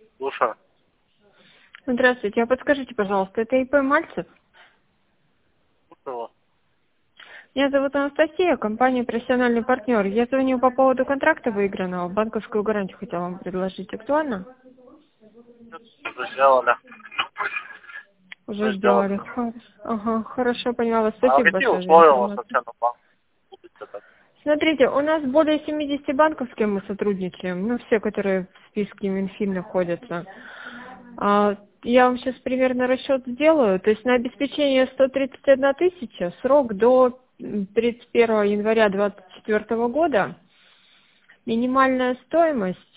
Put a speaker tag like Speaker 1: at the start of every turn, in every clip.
Speaker 1: Слушаю.
Speaker 2: Здравствуйте, а подскажите, пожалуйста, это ИП Мальцев?
Speaker 1: Слушаю вас.
Speaker 2: Меня зовут Анастасия, компания «Профессиональный партнер». Я звоню по поводу контракта выигранного, банковскую гарантию хотела вам предложить. Актуально?
Speaker 1: Уже сделали.
Speaker 2: Уже
Speaker 1: Уже сделали.
Speaker 2: сделали. Ага, хорошо, поняла.
Speaker 1: А
Speaker 2: Спасибо
Speaker 1: какие
Speaker 2: большое за
Speaker 1: условия у вас
Speaker 2: информацию.
Speaker 1: вообще на банк будут так?
Speaker 2: Смотрите, у нас более 70 банков, с кем мы сотрудничаем, ну, все, которые в списке Минфин находятся. Я вам сейчас примерно расчет сделаю. То есть на обеспечение 131 тысяча, срок до 31 января 2024 года, минимальная стоимость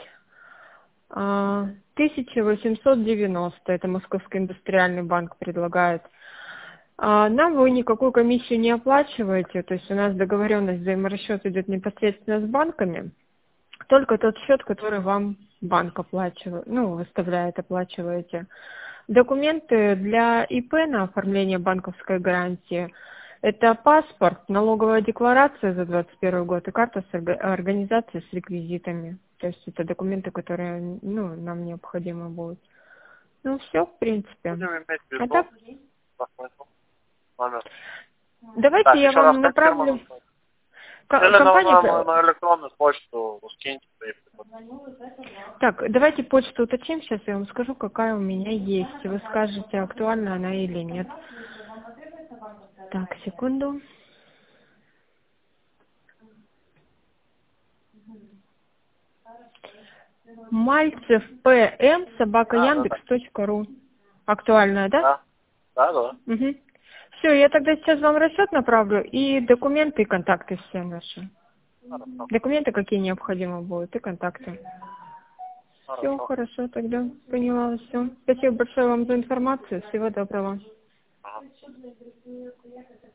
Speaker 2: 1890, это Московский индустриальный банк предлагает. Нам вы никакую комиссию не оплачиваете, то есть у нас договоренность, взаиморасчет идет непосредственно с банками, только тот счет, который вам банк оплачивает, ну, выставляет, оплачиваете. Документы для ИП на оформление банковской гарантии – это паспорт, налоговая декларация за 2021 год и карта с организации с реквизитами. То есть это документы, которые, ну, нам необходимы будут. Ну, все, в принципе.
Speaker 1: Будем иметь в
Speaker 2: А
Speaker 1: виду.
Speaker 2: так,
Speaker 1: Номер.
Speaker 2: давайте
Speaker 1: Так,
Speaker 2: я
Speaker 1: еще раз,
Speaker 2: вам
Speaker 1: как фирма
Speaker 2: направлю.
Speaker 1: называется? Или
Speaker 2: Компания...
Speaker 1: на электронную почту скиньте.
Speaker 2: Так, давайте почту уточним, сейчас я вам скажу, какая у меня есть. Вы скажете, актуальна она или нет. Так, секунду. Мальцев ПМ собака
Speaker 1: Да, да, да.
Speaker 2: Яндекс.ру. Актуальная, да?
Speaker 1: Да, да, да.
Speaker 2: Угу. Все, я тогда сейчас вам расчет направлю и документы и контакты все наши.
Speaker 1: Хорошо.
Speaker 2: Документы какие необходимы будут и контакты. Все,
Speaker 1: Хорошо.
Speaker 2: хорошо, тогда поняла все. Спасибо большое вам за информацию. Всего доброго.
Speaker 1: Ага.